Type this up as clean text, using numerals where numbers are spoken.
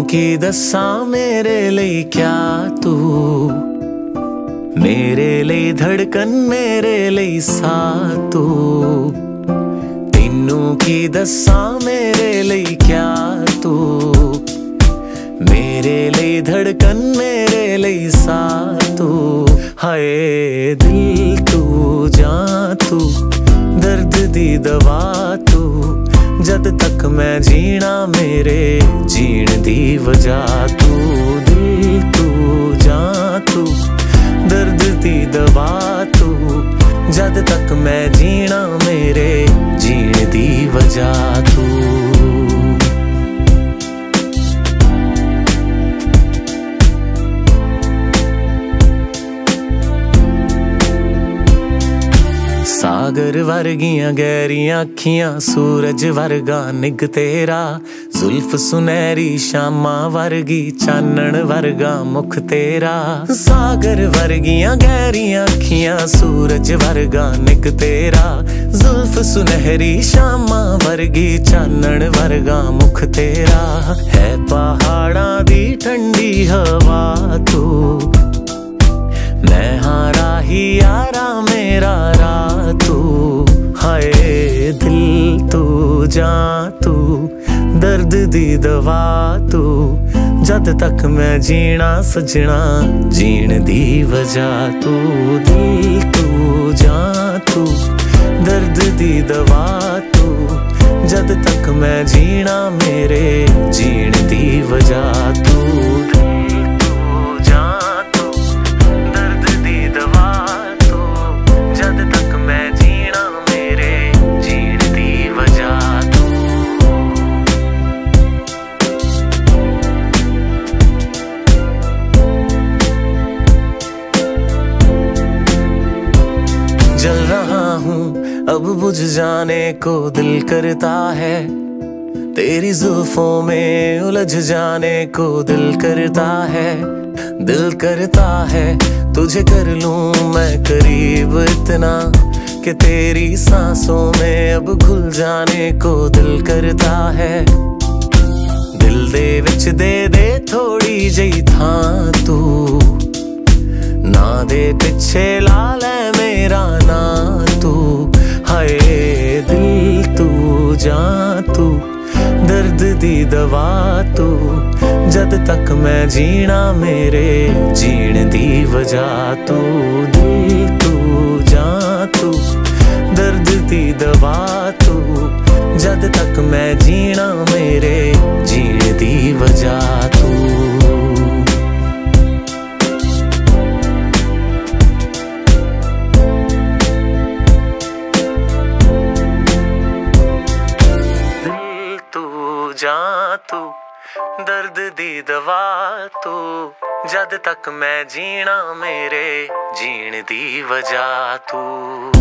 की दस्सा मेरे लिए क्या तू, मेरे लिए धड़कन मेरे लिए सा तू। तेनू की दस्सा मेरे लिए क्या तू, मेरे लिए धड़कन मेरे लिए सा तू। हाय दिल तू जां तू, दर्द दी दवा तू। जद तक मैं जीना मेरे जीण दी वजह तू। दिल तू जां तू, दर्द दी दवा तू। जद तक मैं जीना मेरे जीण दी वजह तू। सागर वर्गियां गहरियां अखियां, सूरज वर्गा निग तेरा। जुल्फ सुनहरी शामा वर्गी, चानन वर्गा मुख तेरा। सागर वर्गियां गहरियां अखियां, सूरज वर्गा निग तेरा। जुल्फ सुनहरी शामा वर्गी, चानन वर्गा मुख तेरा। है पहाड़ा दी ठंडी हवा तू, मैं हाँ राही यारा मेरा राह तू। हाय दिल तू जां तू, दर्द दी दवा तू। जद तक मैं जीना सजना जीण दी वजह तू। दिल तू जां तू, दर्द दी दवा तू। जद तक मैं जीना मेरे जीण दी वजह तू। जल रहा हूँ अब बुझ जाने को दिल करता है। तेरी जुल्फों में उलझ जाने को दिल करता है। दिल करता है तुझे कर लूं मैं करीब इतना, कि तेरी सांसों में अब घुल जाने को दिल करता है। दिल दे विच दे दे थोड़ी जही थां तू, ना दे पिछे ला ले मेरा ना तू। हाय दिल तू जां तू, दर्द दी दवा तू। जद तक मैं जीना मेरे जीण दी वजह तू। दिल तू जां तू, दर्द दी दवा तू। जद तक मैं जीना मेरे जीण दी वजह तू। जां तू, दर्द दी दवा तू। जद तक मैं जीना मेरे जीण दी वजह तू।